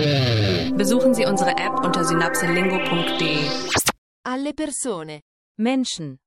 Besuchen Sie unsere App unter synapselingo.de. Alle persone. Menschen.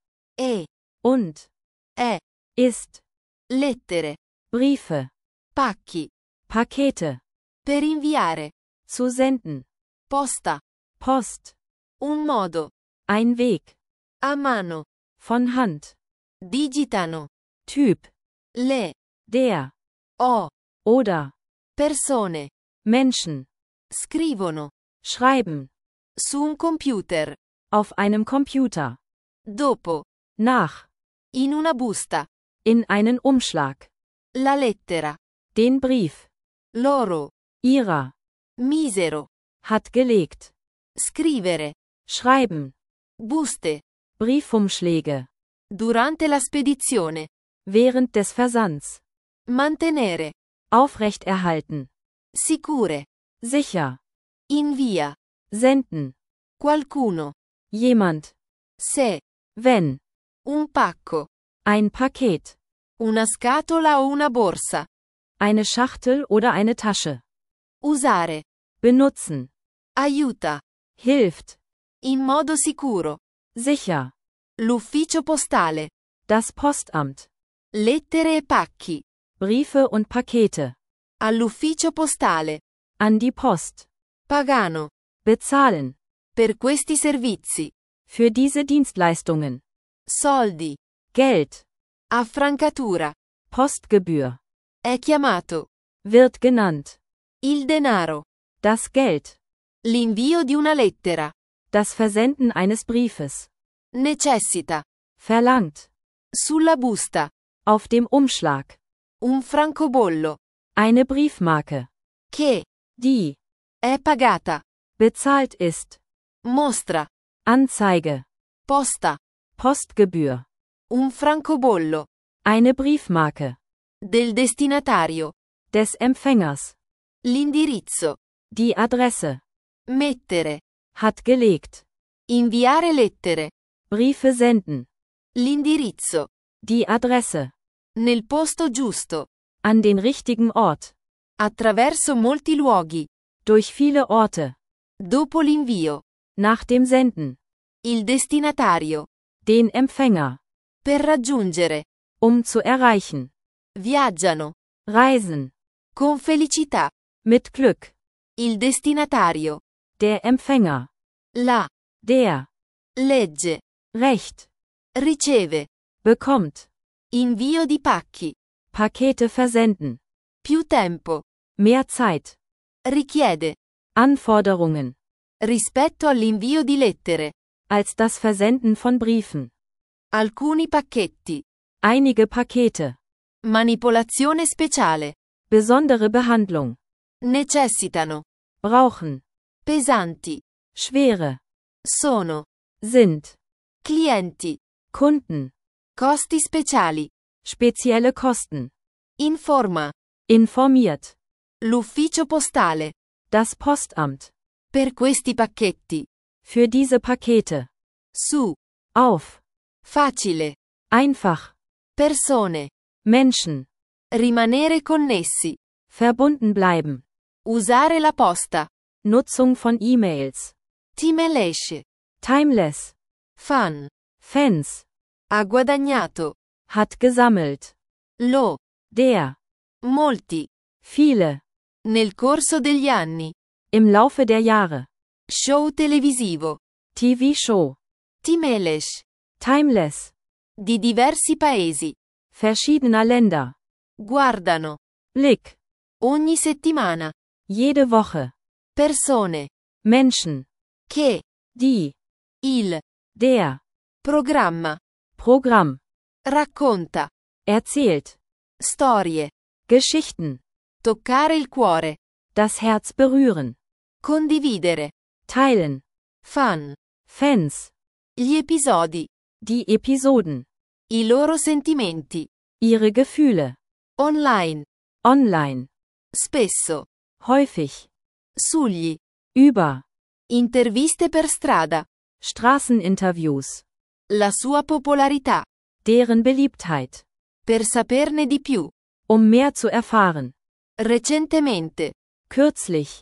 Und. Und. Ist. Lettere. Briefe. Pacchi. Pakete. Per inviare. Zu senden. Posta. Post. Un modo. Ein Weg. A mano. Von Hand. Digitano. Typ. Le. Der. O. Oder. Persone. Menschen. Scrivono. Schreiben. Su un computer. Auf einem Computer. Dopo. Nach. In una busta. In einen Umschlag. La lettera. Den Brief. Loro. Ihrer. Misero. Hat gelegt. Scrivere. Schreiben. Buste. Briefumschläge. Durante la spedizione. Während des Versands. Mantenere. Aufrechterhalten. Sicure. Sicher. Invia. Senden. Qualcuno. Jemand. Se. Wenn. Un pacco. Ein Paket. Una scatola o una borsa. Eine Schachtel oder eine Tasche. Usare. Benutzen. Aiuta. Hilft. In modo sicuro. Sicher. L'ufficio postale. Das Postamt. Lettere e pacchi. Briefe und Pakete. All'ufficio postale. An die Post. Pagano. Bezahlen. Per questi servizi. Für diese Dienstleistungen. Soldi. Geld. Affrancatura. Postgebühr. È chiamato. Wird genannt. Il denaro. Das Geld. L'invio di una lettera. Das Versenden eines Briefes. Necessita. Verlangt. Sulla busta. Auf dem Umschlag. Un francobollo. Eine Briefmarke. Che. Die. È pagata. Bezahlt ist. Mostra. Anzeige. Posta. Postgebühr. Un francobollo. Eine Briefmarke. Del destinatario. Des Empfängers. L'indirizzo. Die Adresse. Mettere. Hat gelegt. Inviare lettere. Briefe senden. L'indirizzo. Die Adresse. Nel posto giusto. An den richtigen Ort. Attraverso molti luoghi. Durch viele Orte. Dopo l'invio. Nach dem Senden. Il destinatario. Den Empfänger. Per raggiungere. Zu erreichen. Viaggiano. Reisen. Con felicità. Mit Glück. Il destinatario. Der Empfänger. La. Der. Legge. Recht. Riceve. Bekommt. Invio di pacchi. Pakete versenden. Più tempo. Mehr Zeit. Richiede. Anforderungen. Rispetto all'invio di lettere. Als das Versenden von Briefen. Alcuni pacchetti. Einige Pakete. Manipolazione speciale. Besondere Behandlung. Necessitano. Brauchen. Pesanti. Schwere. Sono. Sind. Clienti. Kunden. Costi speciali. Spezielle Kosten. Informa. Informiert. L'ufficio postale. Das Postamt. Per questi pacchetti. Für diese Pakete. Su. Auf. Facile. Einfach. Persone. Menschen. Rimanere connessi. Verbunden bleiben. Usare la posta. Nutzung von E-Mails. Timeless. Timeless. Fan. Fans. Ha guadagnato. Hat gesammelt. Lo. Der. Molti. Viele. Nel corso degli anni. Im Laufe der Jahre. Show televisivo. TV-Show. Timeless. Timeless. Di diversi paesi. Verschiedener Länder. Guardano. Blick. Ogni settimana. Jede Woche. Persone. Menschen. Che. Die. Il. Der. Programma. Programm. Racconta. Erzählt. Storie. Geschichten. Toccare il cuore. Das Herz berühren. Condividere. Teilen. Fan. Fans. Gli episodi. Die Episoden. I loro sentimenti. Ihre Gefühle. Online. Online. Spesso. Häufig. Sugli. Über. Interviste per strada. Straßeninterviews. La sua popolarità. Deren Beliebtheit. Per saperne di più. Mehr zu erfahren. Recentemente. Kürzlich.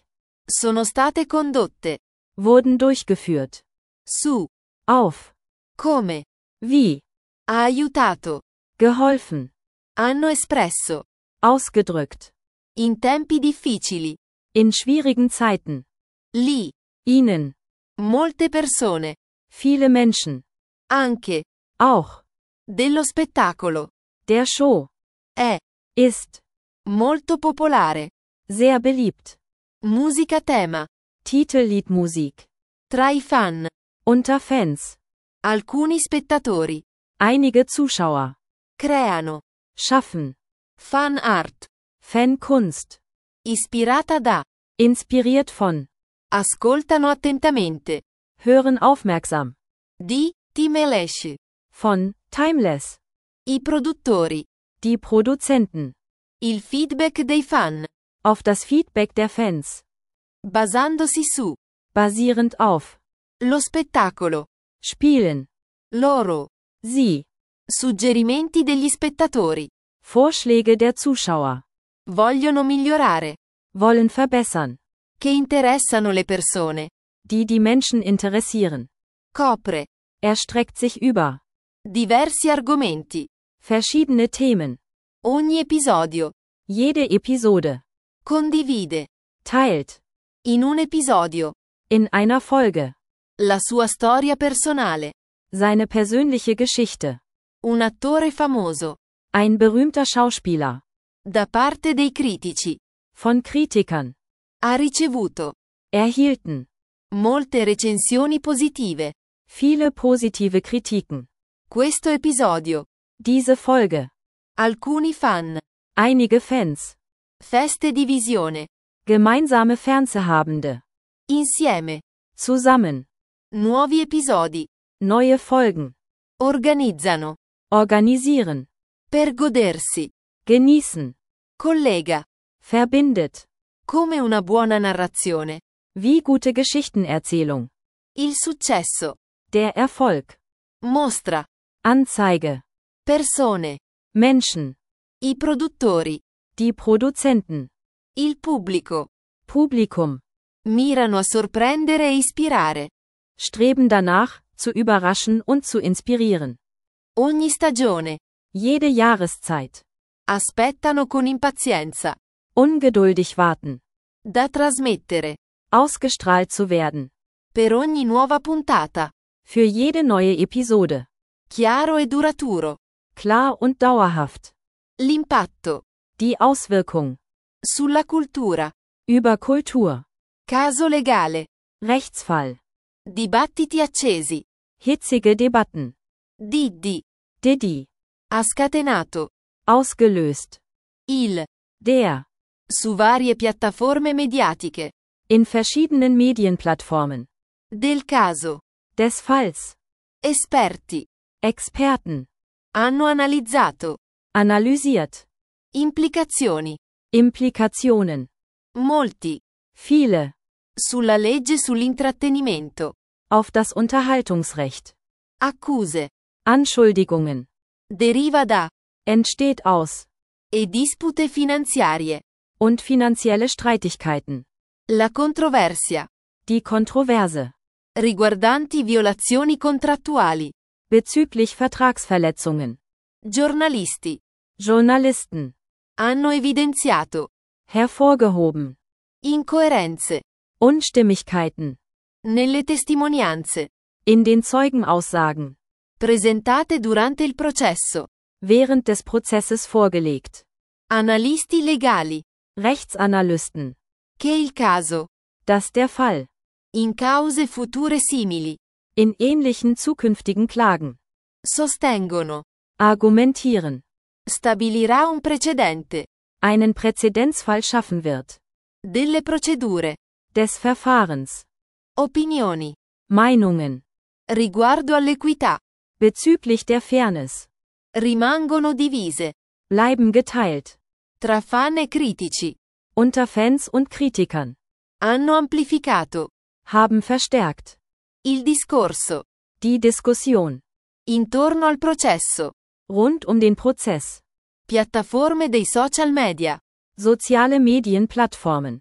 Sono state condotte. Wurden durchgeführt. Su. Auf. Come. Wie. Ha aiutato. Geholfen. Hanno espresso. Ausgedrückt. In tempi difficili. In schwierigen Zeiten. Lì. Ihnen. Molte persone. Viele Menschen. Anche. Auch. Dello spettacolo. Der Show. È. Ist. Molto popolare. Sehr beliebt. Musica tema. Titelliedmusik. Tra i fan. Unter Fans. Alcuni spettatori. Einige Zuschauer. Creano. Schaffen. Fan art. Fankunst. Ispirata da. Inspiriert von. Ascoltano attentamente. Hören aufmerksam. Di Timelesh. Von Timeless. I produttori. Die Produzenten. Il feedback dei fan. Auf das Feedback der Fans. Basandosi su. Basierend auf. Lo spettacolo. Spielen. Loro. Sie. Suggerimenti degli spettatori. Vorschläge der Zuschauer. Vogliono migliorare. Wollen verbessern. Che interessano le persone. Die Menschen interessieren. Copre. Erstreckt sich über. Diversi argomenti. Verschiedene Themen. Ogni episodio. Jede Episode. Condivide. Teilt. In un episodio. In einer Folge. La sua storia personale. Seine persönliche Geschichte. Un attore famoso. Ein berühmter Schauspieler. Da parte dei critici. Von Kritikern. Ha ricevuto. Erhielten. Molte recensioni positive. Viele positive Kritiken. Questo episodio. Diese Folge. Alcuni fan. Einige Fans. Feste di visione. Gemeinsame Fernsehabende. Insieme. Zusammen. Nuovi episodi. Neue Folgen. Organizzano. Organisieren. Per godersi. Genießen. Collega. Verbindet. Come una buona narrazione. Wie gute Geschichtenerzählung. Il successo. Der Erfolg. Mostra. Anzeige. Persone. Menschen. I produttori. Die Produzenten. Il pubblico. Publikum. Mirano a sorprendere e ispirare. Streben danach, zu überraschen und zu inspirieren. Ogni stagione. Jede Jahreszeit. Aspettano con impazienza. Ungeduldig warten. Da trasmettere. Ausgestrahlt zu werden. Per ogni nuova puntata. Für jede neue Episode. Chiaro e duraturo. Klar und dauerhaft. L'impatto. Die Auswirkung. Sulla cultura. Über Kultur. Caso legale. Rechtsfall. Dibattiti accesi. Hitzige Debatten. Diddy. Diddy. Ha scatenato. Ausgelöst. Il. Der. Su varie piattaforme mediatiche. In verschiedenen Medienplattformen. Del caso. Des Falls. Esperti. Experten. Hanno analizzato. Analysiert. Implicazioni. Implikationen. Molti. Viele. Sulla legge sull'intrattenimento. Auf das Unterhaltungsrecht. Accuse. Anschuldigungen. Deriva da. Entsteht aus. E dispute finanziarie. Und finanzielle Streitigkeiten. La controversia. Die Kontroverse. Riguardanti violazioni contrattuali. Bezüglich Vertragsverletzungen. Giornalisti. Journalisten. Hanno evidenziato. Hervorgehoben. Incoerenze. Unstimmigkeiten. Nelle testimonianze. In den Zeugenaussagen. Presentate durante il processo. Während des Prozesses vorgelegt. Analisti legali. Rechtsanalysten. Che il caso. Das der Fall. In cause future simili. In ähnlichen zukünftigen Klagen. Sostengono. Argumentieren. Stabilirà un precedente. Einen Präzedenzfall schaffen wird. Delle procedure. Des Verfahrens. Opinioni. Meinungen. Riguardo all'equità. Bezüglich der Fairness. Rimangono divise. Bleiben geteilt. Tra fan e critici. Unter Fans und Kritikern. Hanno amplificato. Haben verstärkt. Il discorso. Die Diskussion. Intorno al processo. Rund um den Prozess. Piattaforme dei social media. Soziale Medienplattformen.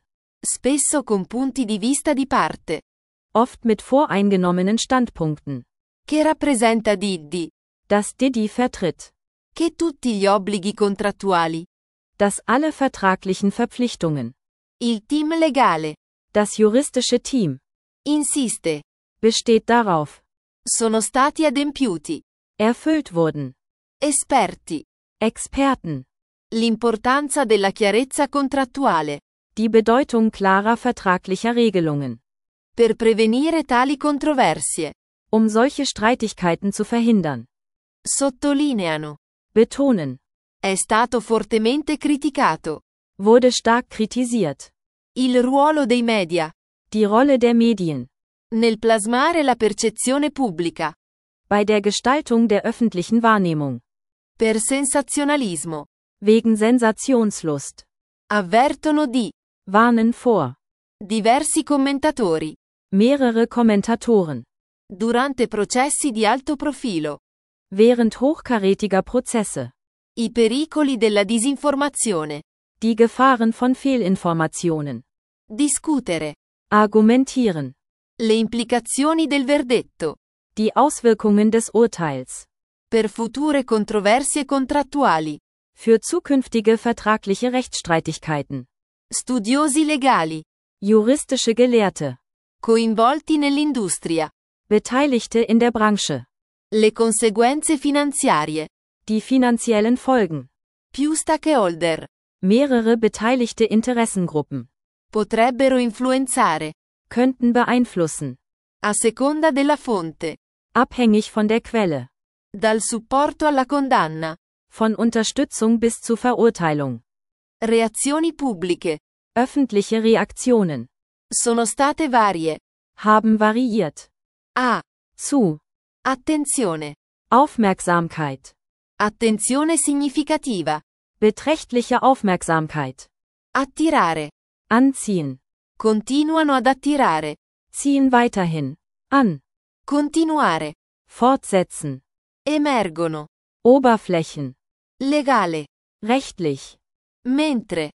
spesso con punti di vista di parte, oft mit voreingenommenen Standpunkten. che rappresenta Diddy, Das Diddy vertritt. che tutti gli obblighi contrattuali, Das alle vertraglichen Verpflichtungen. il team legale, Das juristische Team. insiste, Besteht darauf. sono stati adempiuti, Erfüllt wurden. esperti, Experten. l'importanza della chiarezza contrattuale, Die Bedeutung klarer vertraglicher Regelungen. per prevenire tali controversie, Solche Streitigkeiten zu verhindern. sottolineano, Betonen. è stato fortemente criticato, Wurde stark kritisiert. il ruolo dei media, Die Rolle der Medien. nel plasmare la percezione pubblica, Bei der Gestaltung der öffentlichen Wahrnehmung. per sensazionalismo, Wegen Sensationslust. avvertono di, Warnen vor. diversi commentatori, Mehrere Kommentatoren. durante processi di alto profilo, Während hochkarätiger Prozesse. i pericoli della disinformazione, Die Gefahren von Fehlinformationen. discutere, Argumentieren. le implicazioni del verdetto, Die Auswirkungen des Urteils. per future controversie contrattuali, Für zukünftige vertragliche Rechtsstreitigkeiten. studiosi legali, Juristische Gelehrte. coinvolti nell'industria, Beteiligte in der Branche. le conseguenze finanziarie, Die finanziellen Folgen. più stakeholder, Mehrere beteiligte Interessengruppen. potrebbero influenzare, Könnten beeinflussen. a seconda della fonte, Abhängig von der Quelle. dal supporto alla condanna, Von Unterstützung bis zu Verurteilung. reazioni pubbliche, Öffentliche Reaktionen. sono state varie, Haben variiert. a, Zu. attenzione, Aufmerksamkeit. attenzione significativa, Beträchtliche Aufmerksamkeit. attirare, Anziehen. continuano ad attirare, Ziehen weiterhin. An. continuare, Fortsetzen. emergono, Oberflächen. legale, Rechtlich. mentre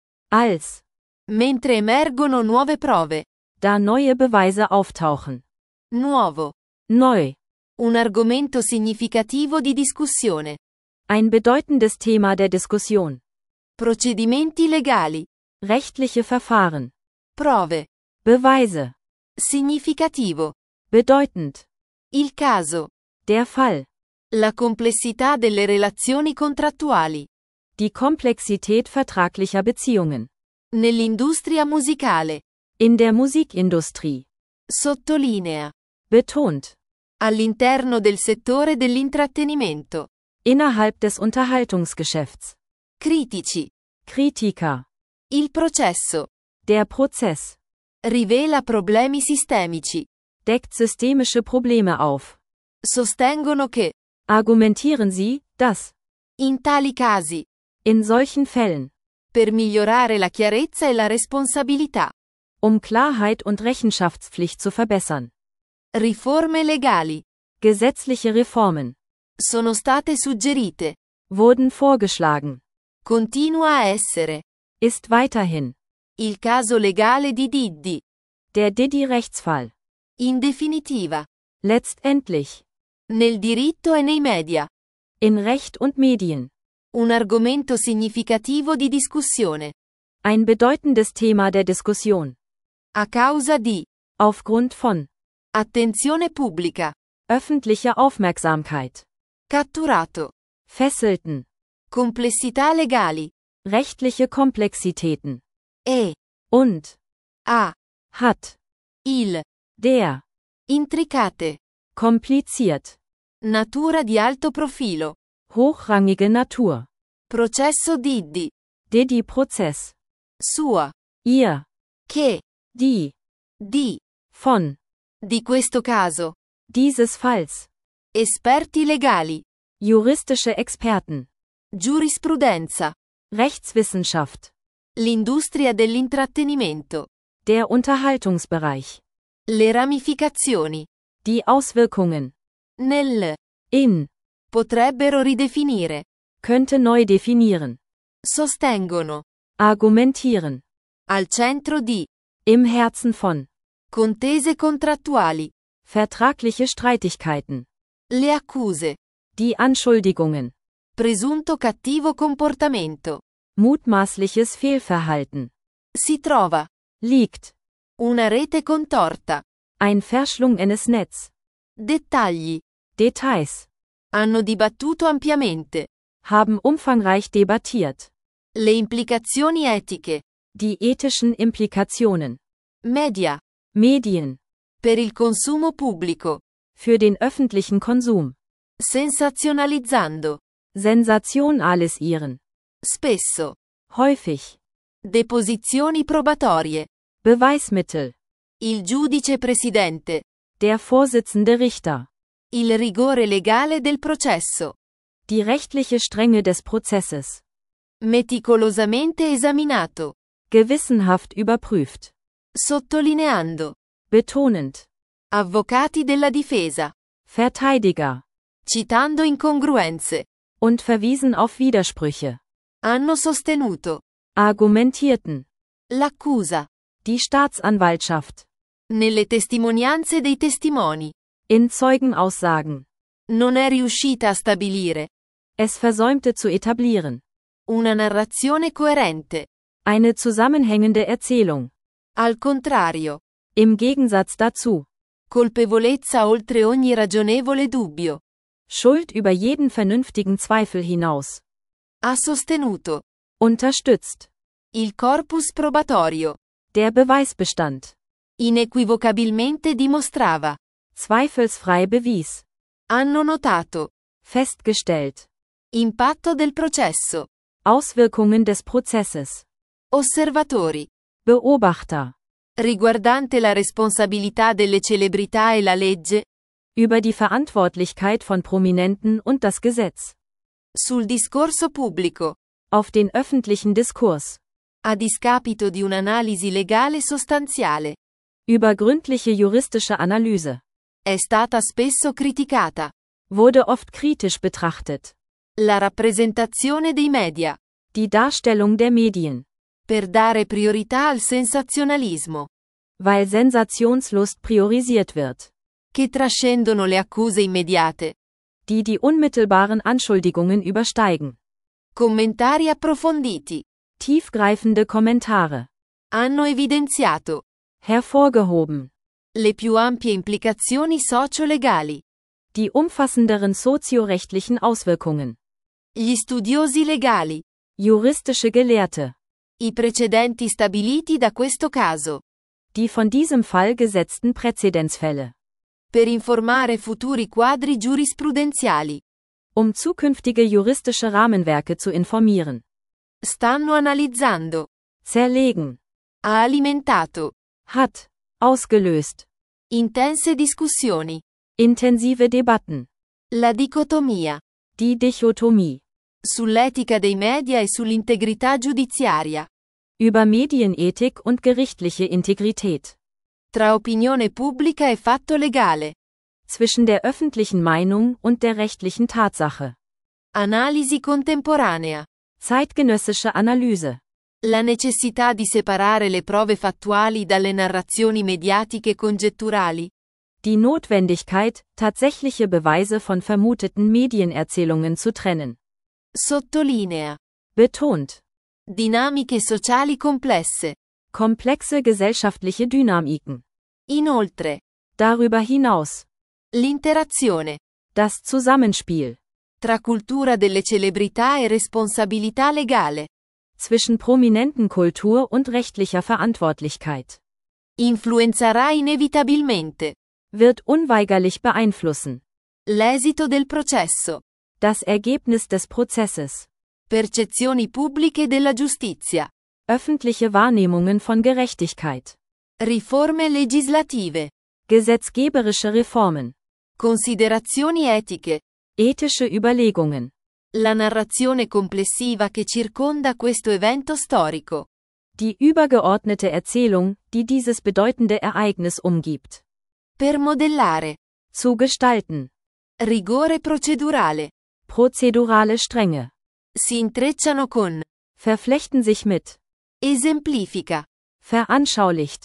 emergono nuove prove, Da neue Beweise auftauchen. nuovo, Neu. un argomento significativo di discussione, Ein bedeutendes Thema der Diskussion. procedimenti legali, Rechtliche Verfahren. prove, Beweise. significativo, Bedeutend. il caso, Der Fall. la complessità delle relazioni contrattuali, Die Komplexität vertraglicher Beziehungen. nell'industria musicale, In der Musikindustrie. sottolinea, Betont. all'interno del settore dell'intrattenimento, Innerhalb des Unterhaltungsgeschäfts. critici, Kritiker. il processo, Der Prozess. rivela problemi sistemici, Deckt systemische Probleme auf. sostengono che, Argumentieren Sie, dass. in tali casi, In solchen Fällen. per migliorare la chiarezza e la responsabilità, Klarheit und Rechenschaftspflicht zu verbessern. riforme legali, Gesetzliche Reformen. sono state suggerite, Wurden vorgeschlagen. continua a essere, Ist weiterhin. il caso legale di Diddy, Der Diddy-Rechtsfall. in definitiva, Letztendlich. nel diritto e nei media, In Recht und Medien. un argomento significativo di discussione, Ein bedeutendes Thema der Diskussion. a causa di, Aufgrund von. attenzione pubblica, Öffentlicher Aufmerksamkeit. catturato, Fesselten. complessità legali, Rechtliche Komplexitäten. e, Und. a, Hat. il, Der. intricate, Kompliziert. natura di alto profilo, Hochrangige Natur. processo Diddy, Diddy-Prozess. sua, Ihr. che, Die. di, Von. di questo caso, Dieses Falls. esperti legali, Juristische Experten. giurisprudenza, Rechtswissenschaft. l'industria dell'intrattenimento, Der Unterhaltungsbereich. le ramificazioni, Die Auswirkungen. nel, In. potrebbero ridefinire, Könnte neu definieren. sostengono, Argumentieren. al centro di, Im Herzen von. Contese contrattuali. Vertragliche Streitigkeiten. Le accuse. Die Anschuldigungen. Presunto cattivo comportamento. Mutmaßliches Fehlverhalten. Si trova. Liegt. Una rete contorta. Ein verschlungenes Netz. Dettagli. Details. Hanno dibattuto ampiamente. Haben umfangreich debattiert. Le implicazioni etiche. Die ethischen Implikationen. Media. Medien. Per il consumo pubblico. Für den öffentlichen Konsum. Sensazionalizzando. Sensationalisieren. Spesso. Häufig. Deposizioni probatorie. Beweismittel. Il giudice presidente. Der Vorsitzende Richter. Il rigore legale del processo. Die rechtliche Strenge des Prozesses. Meticolosamente esaminato. Gewissenhaft überprüft. Sottolineando. Betonend. Avvocati della difesa. Verteidiger. Citando incongruenze. Und verwiesen auf Widersprüche. Hanno sostenuto. Argumentierten. L'accusa. Die Staatsanwaltschaft. Nelle testimonianze dei testimoni. In Zeugenaussagen. Non è riuscita a stabilire. Es versäumte zu etablieren. Una narrazione coerente. Eine zusammenhängende Erzählung. Al contrario. Im Gegensatz dazu. Colpevolezza oltre ogni ragionevole dubbio. Schuld über jeden vernünftigen Zweifel hinaus. Ha sostenuto. Unterstützt. Il corpus probatorio. Der Beweisbestand. Inequivocabilmente dimostrava. Zweifelsfrei bewies. Hanno notato. Festgestellt. Impatto del processo. Auswirkungen des Prozesses. Osservatori. Beobachter. Riguardante la responsabilità delle celebrità e la legge. Über die Verantwortlichkeit von Prominenten und das Gesetz. Sul discorso pubblico. Auf den öffentlichen Diskurs. A discapito di un'analisi legale sostanziale. Über gründliche juristische Analyse. È stata spesso criticata. Wurde oft kritisch betrachtet. La rappresentazione dei media. Die Darstellung der Medien. Per dare priorità al sensazionalismo. Weil Sensationslust priorisiert wird. Che trascendono le accuse immediate. Die unmittelbaren Anschuldigungen übersteigen. Commentari approfonditi. Tiefgreifende Kommentare. Hanno evidenziato. Hervorgehoben. Le più ampie implicazioni socio-legali. Die umfassenderen soziorechtlichen Auswirkungen. Gli studiosi legali. Juristische Gelehrte. I precedenti stabiliti da questo caso. Die von diesem Fall gesetzten Präzedenzfälle. Per informare futuri quadri giurisprudenziali. Um zukünftige juristische Rahmenwerke zu informieren. Stanno analizzando. Zerlegen. Ha alimentato. Hat. Ausgelöst. Intense discussioni. Intensive Debatten. La dicotomia. Die Dichotomie. Sull'etica dei media e sull'integrità giudiziaria. Über Medienethik und gerichtliche Integrität. Tra opinione pubblica e fatto legale. Zwischen der öffentlichen Meinung und der rechtlichen Tatsache. Analisi contemporanea. Zeitgenössische Analyse. La necessità di separare le prove fattuali dalle narrazioni mediatiche congetturali. Die Notwendigkeit, tatsächliche Beweise von vermuteten Medienerzählungen zu trennen. Sottolinea. Betont. Dinamiche sociali complesse. Komplexe gesellschaftliche Dynamiken. Inoltre. Darüber hinaus. L'interazione. Das Zusammenspiel. Tra cultura delle celebrità e responsabilità legale. Zwischen Prominentenkultur und rechtlicher Verantwortlichkeit. Influenzerà inevitabilmente. Wird unweigerlich beeinflussen. L'esito del processo. Das Ergebnis des Prozesses. Percezioni pubbliche della giustizia. Öffentliche Wahrnehmungen von Gerechtigkeit. Riforme legislative. Gesetzgeberische Reformen. Considerazioni etiche. Ethische Überlegungen. La narrazione complessiva che circonda questo evento storico. Die übergeordnete Erzählung, die dieses bedeutende Ereignis umgibt. Per modellare. Zu gestalten. Rigore procedurale. Prozedurale Strenge. Si intrecciano con. Verflechten sich mit. Esemplifica. Veranschaulicht.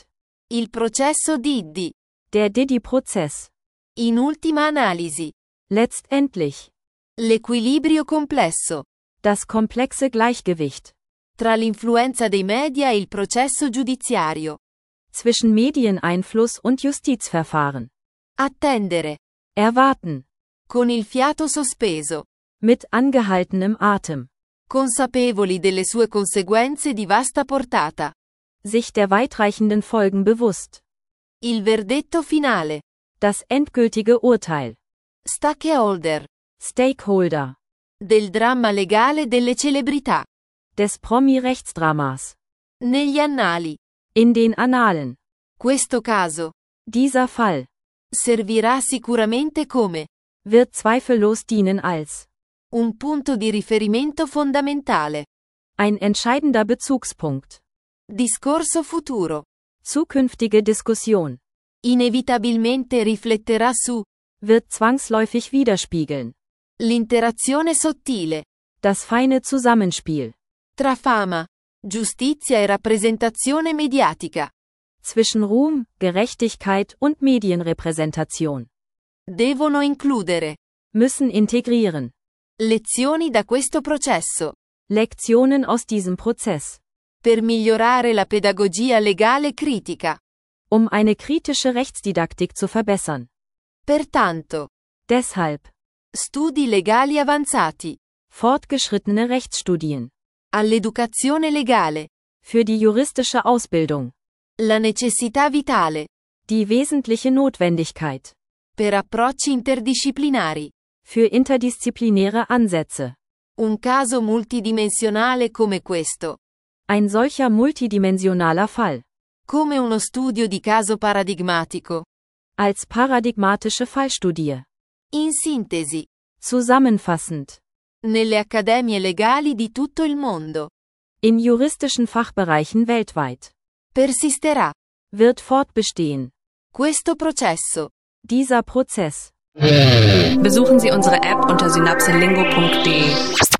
Il processo Diddy. Der Diddy-Prozess. In ultima analisi. Letztendlich. L'equilibrio complesso. Das komplexe Gleichgewicht. Tra l'influenza dei media e il processo giudiziario. Zwischen Medieneinfluss und Justizverfahren. Attendere. Erwarten. Con il fiato sospeso. Mit angehaltenem Atem. Consapevoli delle sue conseguenze di vasta portata. Sich der weitreichenden Folgen bewusst. Il verdetto finale. Das endgültige Urteil. Stakeholder. Stakeholder. Del dramma legale delle celebrità. Des Promi-Rechtsdramas. Negli annali. In den Annalen. Questo caso. Dieser Fall. Servirà sicuramente come. Wird zweifellos dienen als. Un punto di riferimento fondamentale. Ein entscheidender Bezugspunkt. Discorso futuro. Zukünftige Diskussion. Inevitabilmente rifletterà su. Wird zwangsläufig widerspiegeln. L'interazione sottile. Das feine Zusammenspiel. Tra fama, giustizia e rappresentazione mediatica. Zwischen Ruhm, Gerechtigkeit und Medienrepräsentation. Devono includere. Müssen integrieren. Lezioni da questo processo. Lektionen aus diesem Prozess. Per migliorare la pedagogia legale critica. Um eine kritische Rechtsdidaktik zu verbessern. Pertanto. Deshalb. Studi legali avanzati. Fortgeschrittene Rechtsstudien. All'educazione legale. Für die juristische Ausbildung. La necessità vitale. Die wesentliche Notwendigkeit. Per approcci interdisciplinari. Für interdisziplinäre Ansätze. Un caso multidimensionale come questo. Ein solcher multidimensionaler Fall. Come uno studio di caso paradigmatico. Als paradigmatische Fallstudie. In sintesi. Zusammenfassend. Nelle accademie legali di tutto il mondo. In juristischen Fachbereichen weltweit. Persisterà. Wird fortbestehen. Questo processo. Dieser Prozess. Besuchen Sie unsere App unter synapselingo.de.